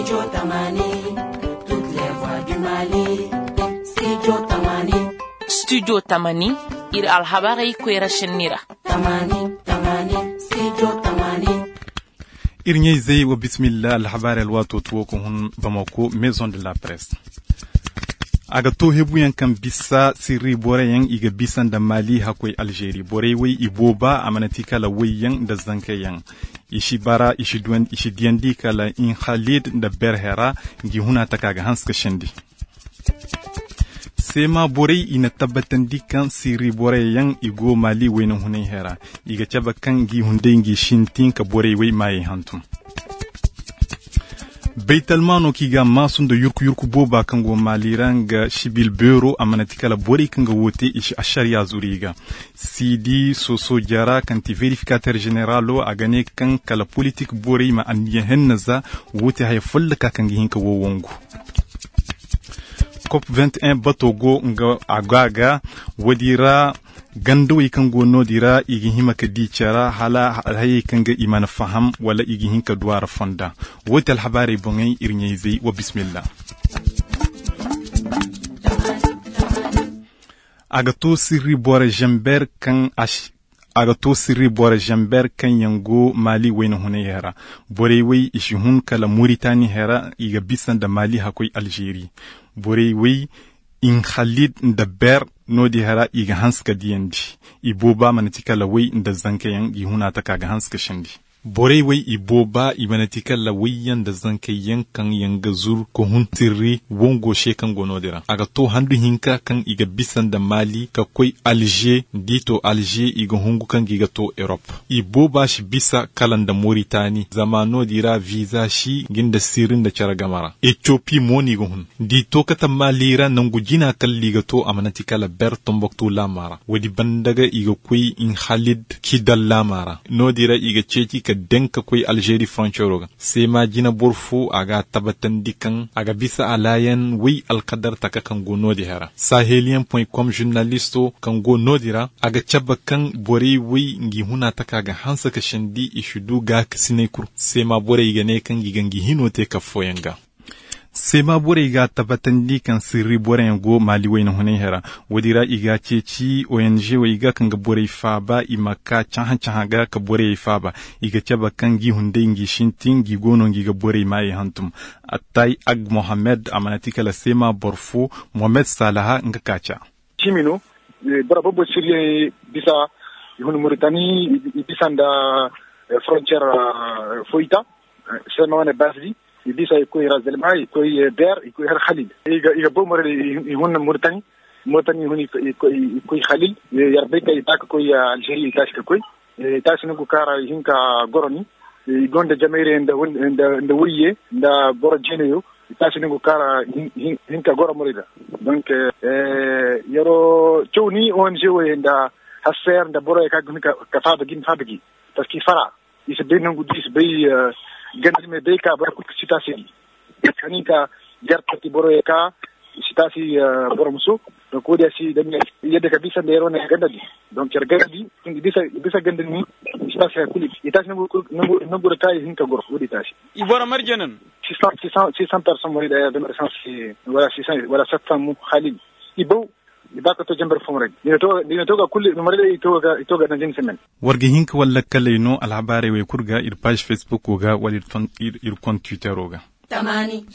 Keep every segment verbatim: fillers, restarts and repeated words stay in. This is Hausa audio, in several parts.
Studio Tamani, toutes les voix du Mali. Studio Tamani. Studio Tamani, ir alhabarai kwera shenira. Tamani, Tamani, Studio Tamani. Irnye zey wa bismillah alhabari alwato tuwoko hun Bamako, maison de la presse. Aga to hebu yan kan bisa sirri bore yan iga bisan da Mali hakwai Algeria bore wai iboba amanati kala wai yan da zanka yan ishi bara ishi duwan ishi diandi kala in Khalid da Berhera gi huna takaga hanska shindi sema bore ina tabbatan dikan sirri bore yan igo Mali wai nan hunai hera iga chaba kan gi hunde ngi shintin ka bore wai mai hantum Beitalmano kiga masun da yurku yurku boba kango maliranga shibil bureau amanatikala bori kanga wote ishi asharia zuriga sidi soso jara kanti verificateur generalo agane kan kala politique bori ma aniya hennaza wote hay fullaka kangi hinka wowongu COP vingt et un batogo nga agaga wadira gando ikango no dira igi hima ka dichara hala hayi kanga imana faham wala igi hinka duara fonda wote al habari bongay irnyezi wa bismillah agato sirri bore jamber kan ash agato sirri bore jamber kan yango Mali wayna hune hera bore way ishihun kala Mauritanie hera iga bisan da Mali hakoy Algeria bore way in Khalid da Ber no di hara iga hanska diendi iboba manatika la way nda zanka yang ihuna taka ga hanska shindi bore way iboba ibanatika la wayan da zanka yang kan yanga zur ko huntirri wongo shekan gono dira aga to handu hinka kan iga bisan da Mali ka koy Alger dito Alger iga hungu kan giga to Europe iboba shi bisa kalan da Mauritanie zamano dira visa shi ginda sirin da charagamara Ethiopia moni go hun dito kata Malira nangu jina kalliga to amanatika la ber tombokto lamara wadi bandaga iga koy in Khalid kidal lamara no dira iga cheki ka denka koy Algeria frontiere sema jina borfu aga tabatan dikan aga bisa alayan wi alqadar taka kan go nodi hera sahelian point com journalisto kan go nodira aga chabakan bori wi ngi huna taka ga hansa ka shindi ishudu ga kisine kur sema bori ga ne kan gigangi hinote ka foyanga sema bore iga tabatandi kan sirri bore ngo Mali wayna hune hera wadira iga ceci O N G wa iga kan ga bore faba imaka chaha chaha ga ka bore faba iga chaba kan gi hunde ngi shintin gi gono ngi ga bore mai hantum attai ag Mohammed amanatika la sema borfo Mohammed Salaha nga kacha chimino bora bobo sirri bisa hun Mauritanie bisanda frontière foita sema wana basdi bisa ikoy razalma ikoy Ber ikoy har Khalil iga iga bo mare ihun Mauritanie Mauritanie huni ikoy Khalil yarbeka itaka koy Algeria itaka koy tashi nugo kara hinka goroni gonda jamere nda nda nda wuriye nda boro jeneyo tashi nugo kara hinka goro morida donc euh yaro choni O N G we nda haser nda boro ka ka faba gin faba gi parce que fara is be nugo dis be gandi me beka ba ku sitasi kanika jartati boro eka sitasi boromso donc ko desi dami yedde ka bisa ndero ne gandadi donc cer gandi indi bisa bisa gandi ni sitasi kuli itasi no no no boro tay hinka gor wodi tasi ibora marjanan six cents personnes mori da de sens wala six cents wala sept cents mu Khalil ibo ibaka to jambar fomre dina to dina to ga kulli numare ito ga ito ga nan semen warga hinka walla kaleno alhabare we kurga ir page Facebook ga wali ir compte Twitter ga Tamani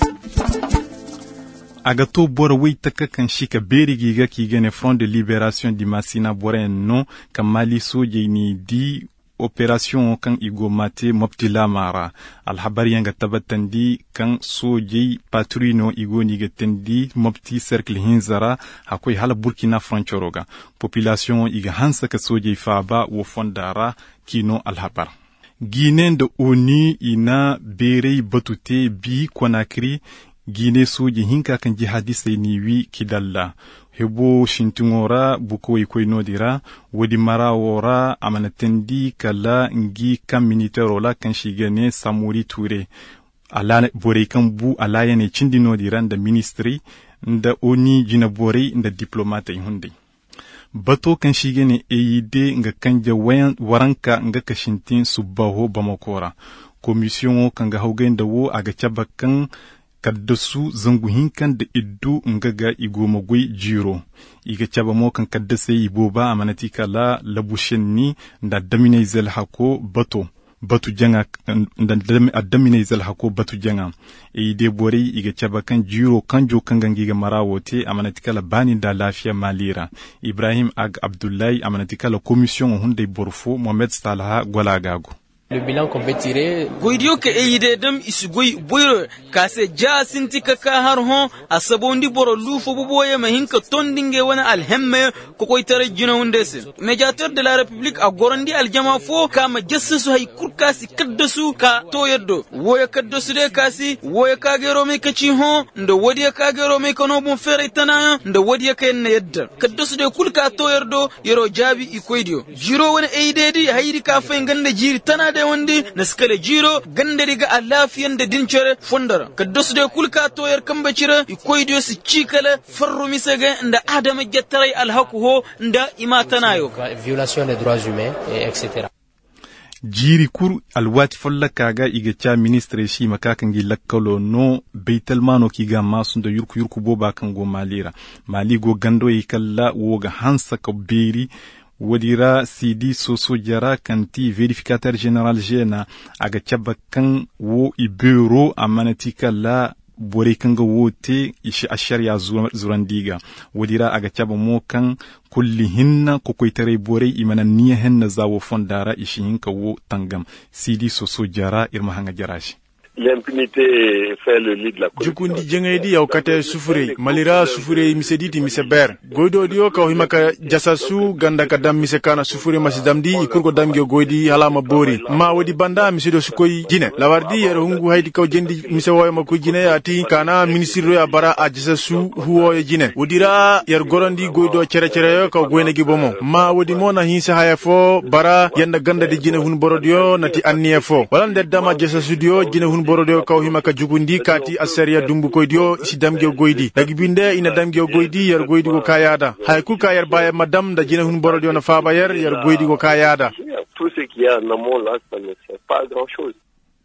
aga to bora wai taka kan shika berigi ga ki gane Front de Libération di Masina bora no kan Mali soje ni di opération kan igo mate moptila mara alhabari yanga tabatandi kan soje patrouille igo ni getendi mopti cercle hinzara hakoy hala Burkina frontioroga population iga hansa ka soje faba wo fondara kino alhabar Guinée de oni ina bere batute bi Conakry Guinée soje hinka kan jihadiste ni wi kidalla hebo shintungora buko ikoy nodira wodi mara wora amanatendi kala ngi kam militaire la kan shigane Samori Touré ala bore kan bu ala yane cindi nodira da ministry nda oni jina bore nda diplomate hunde bato kan shigane eyide nga kanja waranka nga kashintin subaho bamakora commission kan ga haugain da wo aga cabakan kadda su zangu hinkan da iddu ngaga igoma goi jiro iga caba mo kan kadda sai ibo ba amanati kala labushin ni da damine zel hako bato batu janga da damine zel hako batu janga e de bore iga caba kan jiro kanjo kan gangi ga marawote amanati kala bani da lafiya malira Ibrahim Ag Abdullahi amanati kala commission hunde borfo Mohamed Salah Golagago. Le bilan qu'on peut tirer goidio ke eyide dam isugoi boyro kase ja sinti kaka har hon asabondi boro lufo boboye mahinka tondinge wana alhemme ko koy tare jina hundese médiateur de la république a gorondi aljama fo kama jassu hay kurkasi kaddasu ka to yeddo woya kaddasu de kasi woya kagero me kaci hon ndo wodiya kagero me kono bon fere tana ndo wodiya kayne yedda kaddasu de kulka to yerdo yero jabi ikoydio jiro wana eyide di hayri ka fe ngande jiri tana de wandi na skale jiro gande riga alafiyan da dincere fondara kaddasu de kulka to yar kamba cira ikoydio su cikala farru misega nda adama jattarai alhaku ho nda imatanayo violation des droits humains et etc. jiri kur alwati folla kaga iga cha ministre shi makakan gi lakkalo no beitalmano kiga masun da yurku yurku boba kan go malira mali go gando ikalla woga hansa ka beri wadira sidi soso jara kanti verificateur général jena aga chabakan wo ibero amanatika la bore kanga wote ishi ashariya zurandiga wadira aga chaba mo kan kulli hinna ko koytare bore imana niya henna zawo fondara ishi hinka wo tangam sidi soso jara irma hanga jarashi. L'impunité fait le lit de la corruption. Jukundi jengedi ya ukate sufure malira sufure misediti miseber goido dio ka himaka jasasu ganda kadam misekana sufure masidamdi ikurgo damge goidi halama bori ma wadi banda misido sukoi jine lawardi yero hungu haidi ka jendi misewoy mako jine ati kana ministre ya bara a jasasu huwo jine wodira yer gorondi goido cere cere ka goyne gibomo ma wadi mona hinsa hayafo bara yanda ganda de jine hun borodio nati anniyefo walande dama jasasu dio jine hun borodo kaw himaka jugundi kati asariya dumbu koydio isi damge goydi dagi binde ina damge goydi yer goydi go kayada hay ku kayar baye madam da jine hun borodo na fa bayer yer goydi go kayada tout ce qu'il y a en amont là ça ne sert pas à grand chose.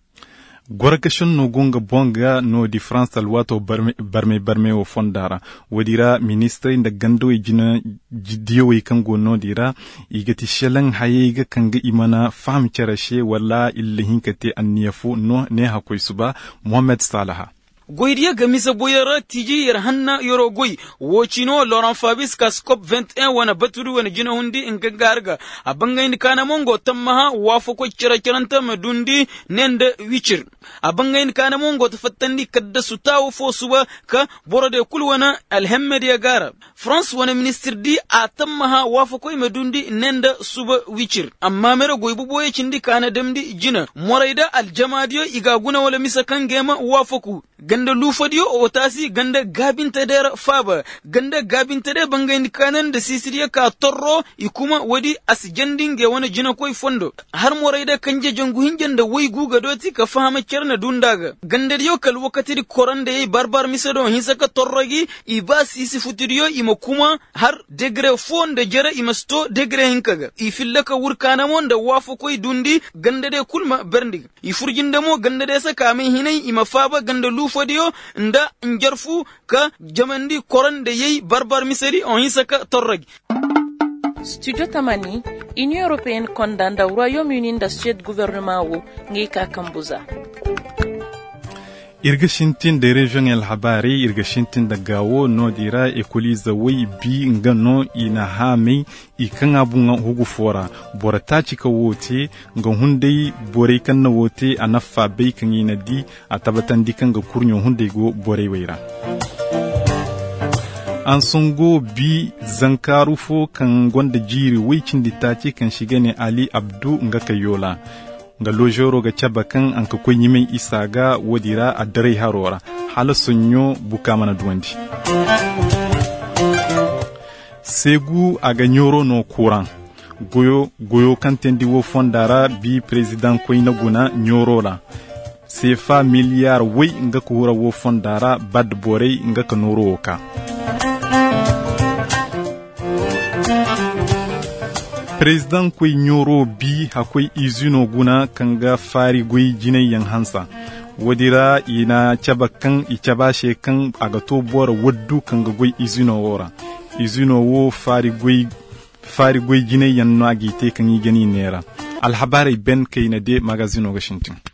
Gorakashon no gonga bonga no di France alwato barme barme barme o fondara wadira ministre inda gando jina jidiyo yi kango no dira igati shelan hayiga kanga imana fam charashe wala illa hinkate anniyafu no ne hakoy suba Mohamed Salah goydiya gamisa boyara tiji yar hanna yoro goy wochino Laurent Fabius ka scope vingt et un wana baturu wana jina hundi inga garga abanga indi kana mongo tammaha wafo ko kira kiranta madundi nenda wichir abanga indi kana mongo tafattandi kadda sutawo fo suba ka borode kulwana alhammed ya gara France wana ministre di atammaha wafo ko madundi nenda suba wichir amma mera goybu boye cindi kana damdi jina moraida aljamadiyo igaguna wala misa kangema wafo ku ganda lufadiyo o tasi ganda gabinta der faba ganda gabinta de bangaindi kanan da sisiriya ka torro ikuma wadi asjandin ge wani jina koy fondo har morai da kanje jangu hingen da wai guga doti ka fahama kerna dundaga ganda yo kal wakati di korande yi barbar misado hisaka torrogi iba sisi futiriyo ima kuma har degre fonda jara imasto degre hinkaga ifillaka wurkana mon da wafo koy dundi ganda de kulma berndi ifurjinda mo ganda de saka mai hinai ima faba ganda lufadiyo nda njarfu ka jamandi korande yi barbar misari on hisaka torrogi. Studio Tamani, Union Européenne condamne le Royaume-Uni da Suède gouvernement wo ngi ka kambuza. Irga shintin da region el habari irga shintin da gawo no dira ekoli zawai bi ngano ina hame ikan abun hugu fora bora ta cika wote nga hundai bore kan na wote anafa bai kan ina di a tabatan dikan ga kurnyo hundai go bore waira. An songo bi zankaru fo kan gwanda jiri wicin da ta ce kan shiga ne Ali Abdu nga kayola. Nga lojoro ga cabakan an ka kwenyi mai isa ga wadira a dare harora hala sunyo buka mana duwandi. Segu aga nyoro no kuran goyo goyo kantendi wo fondara bi president koyna guna nyoro la sefa miliyar wai nga kuhura wo fondara bad borei nga ka noro ka. president koy nyoro bi hakoy izuno guna kanga fari goy jinay yan hansa wadira ina chaba kan ichaba she kan agato bora waddu kanga goy izuno wora izuno wo fari goy fari goy jinay yan no agite kan yi gani nera alhabari ben kayna de magazino gashintin